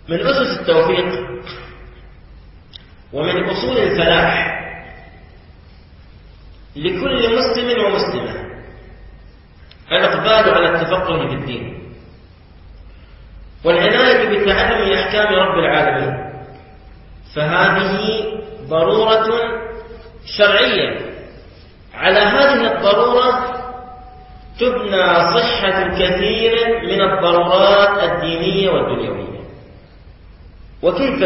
من أسس التوفيق ومن أصول الفلاح لكل مسلم ومسلمة الإقبال على التفقه في الدين والعناية بتعلم أحكام رب العالمين، فهذه ضرورة شرعية. على هذه الضرورة تبنى صحة الكثير من الضرورات الدينية والدنيوية. وكيف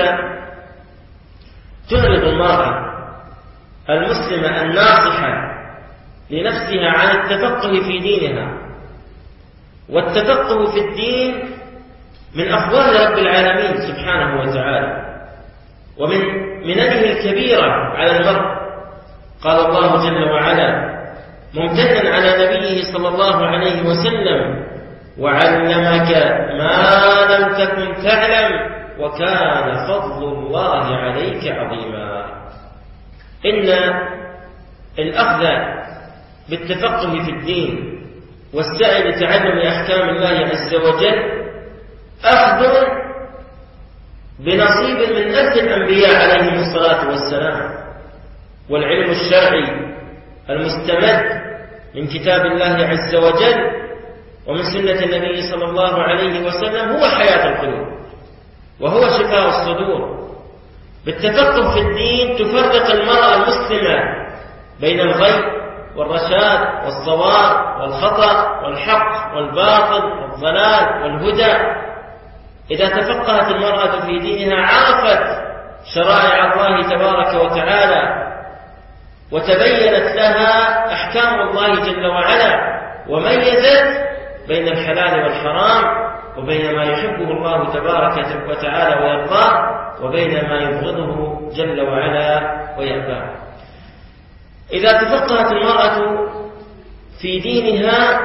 تعرض المرأة المسلمة الناصحة لنفسها عن التفقه في دينها؟ والتفقه في الدين من أفضال رب العالمين سبحانه وتعالى ومن مننه الكبيرة على المرء. قال الله جل وعلا ممتنا على نبيه صلى الله عليه وسلم: وعلمك ما لم تكن تعلم وكان فضل الله عليك عظيما. إن الأخذ بالتفقه في الدين والسعي لتعلم أحكام الله عز وجل أخذ بنصيب من إرث الأنبياء عليهم الصلاة والسلام، والعلم الشرعي المستمد من كتاب الله عز وجل ومن سنة النبي صلى الله عليه وسلم هو حياة القلوب وهو شفاء الصدور. بالتفقه في الدين تفرق المرأة المسلمة بين الغي والرشاد والصواب والخطأ والحق والباطل والضلال والهدى. إذا تفقهت المرأة في دينها عرفت شرائع الله تبارك وتعالى وتبينت لها أحكام الله جل وعلا، وميزت بين الحلال والحرام وبين ما يحبه الله تبارك وتعالى ويرضاه وبين ما يبغضه جل وعلا ويأباه. إذا تفقهت المرأة في دينها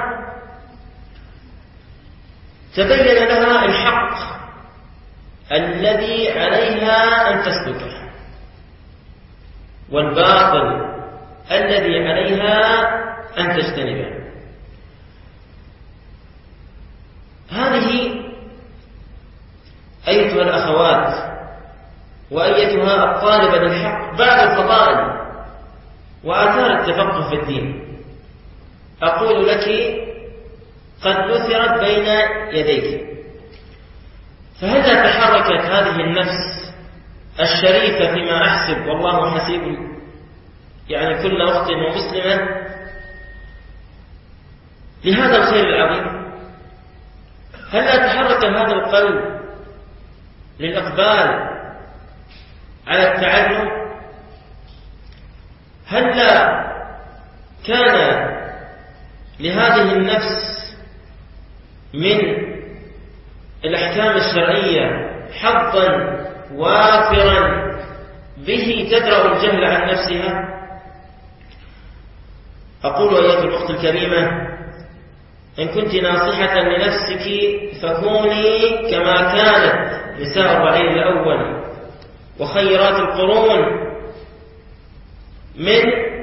تبين لها الحق الذي عليها أن تسلكه والباطل الذي عليها أن تجتنبه. هذه أيتها الأخوات وأيتها الطالبة للحق بعد الفضائل وآثار التفقه في الدين أقول لك قد نثرت بين يديك، فهل تحركت هذه النفس الشريفة فيما أحسب والله حسيب يعني كل أخت ومسلمة لهذا الخير العظيم؟ هل تحرك هذا القلب للإقبال على التعلم؟ هل كان لهذه النفس من الأحكام الشرعية حظا وافرا به تدرأ الجهل عن نفسها؟ أقول أيها الأخت الكريمة إن كنت ناصحة لنفسك فكوني كما كانت نساء الرعيل الأول وخيرات القرون من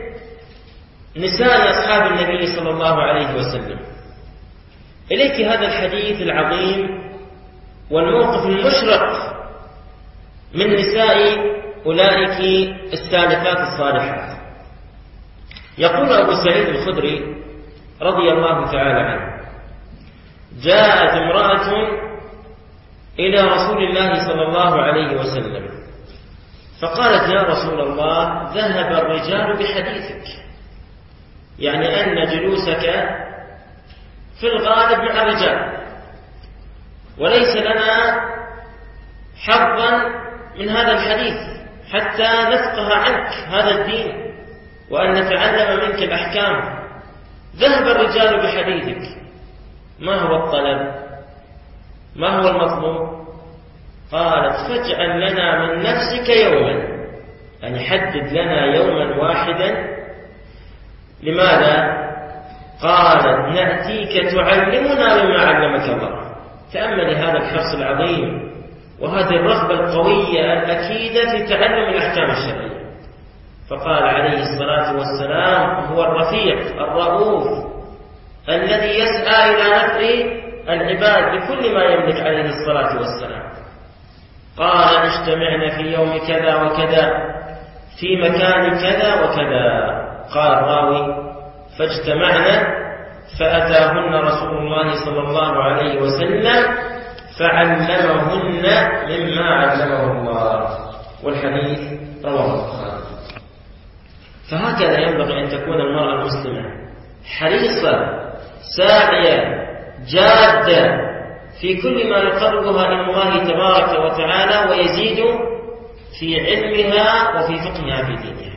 نساء أصحاب النبي صلى الله عليه وسلم. إليك هذا الحديث العظيم والموقف المشرق من نساء أولئك السالفات الصالحات. يقول أبو سعيد الخدري رضي الله تعالى عنه: جاءت امرأة إلى رسول الله صلى الله عليه وسلم فقالت: يا رسول الله ذهب الرجال بحديثك، يعني أن جلوسك في الغالب مع الرجال وليس لنا حظا من هذا الحديث حتى نفقه عنك هذا الدين وأن نتعلم منك الأحكام. ذهب الرجال بحديثك، ما هو الطلب؟ ما هو المطلوب؟ قالت: فاجعل لنا من نفسك يوما، يعني حدد لنا يوما واحدا. لماذا؟ قالت: نأتيك تعلمنا مما علمك الله. تأمل هذا الحرص العظيم وهذه الرغبة القوية الأكيدة في تعلم الأحكام الشرعية. فقال عليه الصلاة والسلام: هو الرفيق الرؤوف الذي يسعى إلى نفع العباد بكل ما يملك عليه الصلاة والسلام. قال اجتمعنا في يوم كذا وكذا في مكان كذا وكذا. قال الراوي فاجتمعنا فأتاهن رسول الله صلى الله عليه وسلم فعلمهن مما علمه الله. والحديث رواه البخاري. فهكذا ينبغي أن تكون المرأة المسلمة حريصة ساعية جادة في كل ما يقربها إلى الله تبارك وتعالى ويزيد في علمها وفي فقهها في دينها.